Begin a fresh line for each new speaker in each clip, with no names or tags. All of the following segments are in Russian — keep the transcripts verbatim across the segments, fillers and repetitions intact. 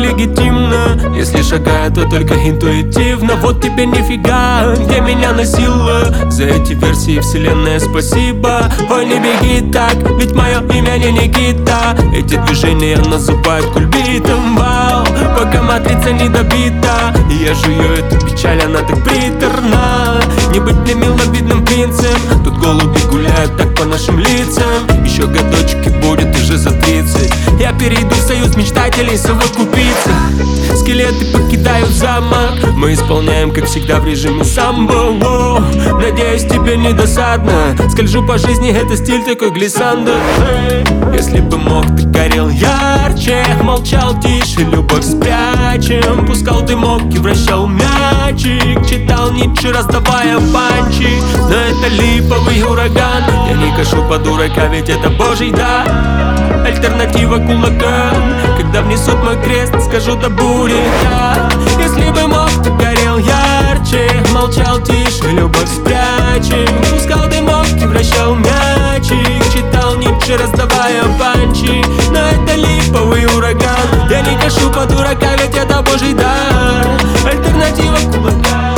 легитимно. Если шагаю, то только интуитивно. Вот тебе нифига, где меня носило. За эти версии вселенная спасибо. Ой, не беги так, ведь мое имя не Никита. Эти движения называют кульбитом. Вау, пока матрица не добита. И я жую эту печаль, она так приторна. Не быть мне миловидным принцем. Тут голуби гуляют так по нашим лицам. Еще годочек и будет уже за тридцать. Я перейду в союз мечтателей совокупиться. Скелеты покидают замок. Мы исполняем, как всегда, в режиме самбо. Воу. Надеюсь, тебе не досадно. Скольжу по жизни, это стиль такой глиссандо. Если бы мог, ты горел ярче. Молчал тише, любовь спрячем. Пускал дымок и вращал мячик. Читал Ницше, раздавая панчи. Но это липовый ураган. Я не кашу по дурака, ведь это божий дар. Альтернатива кулакам. Когда внесут мой крест, скажу да будет так. Если бы мог, ты горел ярче. Молчал тише, любовь спрячем. Пускал дымок и вращал мячик. Читал Ницше, раздавая панчи. Но это липовый ураган. Я не кашу по дурака, ведь это божий дар. Альтернатива кулакам.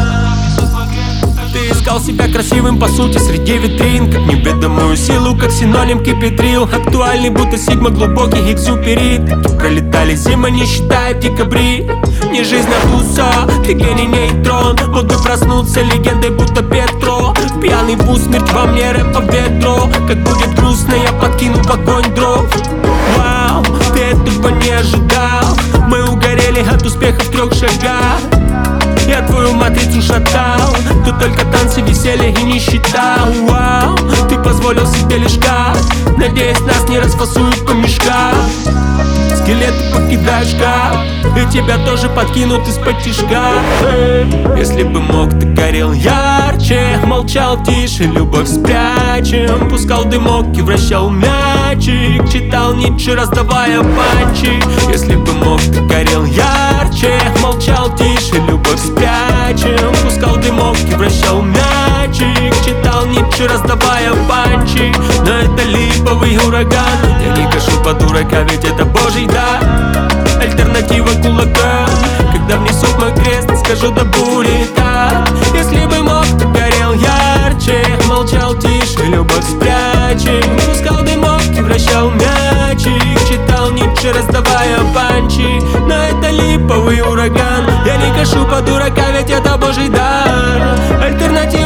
Ты искал себя красивым по сути среди витрин, как неведомую силу, как синоним кипетрил. Актуальный, будто сигма, глубокий экзюперит. Пролетали зимы, не считая декабри. Не жизнь, а туса, ты гений нейтрон. Мог бы проснуться легендой, будто Петро. Пьяный в смерть во мне, рэп по ветру. Как будет грустно, я подкину в огонь дров. Вау, ты этого не ожидал. Мы угорели от успеха в трех шагах. Я твою матрицу шатал. Тут только танцы, веселье и нищета. Вау, ты позволил себе лишь как. Надеюсь, нас не расфасуют по мешкам. Скелеты покидают шкаф. И тебя тоже подкинут из-под тишка. Если бы мог, ты горел ярче. Молчал тише, любовь спрячем. Пускал дымок и вращал мячик. Читал Ницше, раздавая панчи. Если бы мог, ты горел ярче. Молчал тише, любовь спрячем. Пускал дымок и вращал мячик. Читал Ницше, раздавая панчи. Но это липовый ураган. Я не кашу по дурака, ведь это божий дар. Альтернатива кулакам. Когда внесут мой крест, скажу да будет так. Если бы мог, ты горел ярче. Молчал тише, любовь спрячем. Пускал дымок и вращал мячик. Читал Ницше, раздавая панчи. Но это липовый ураган. Я не кашу по дурака, ведь это божий дар. Альтернатива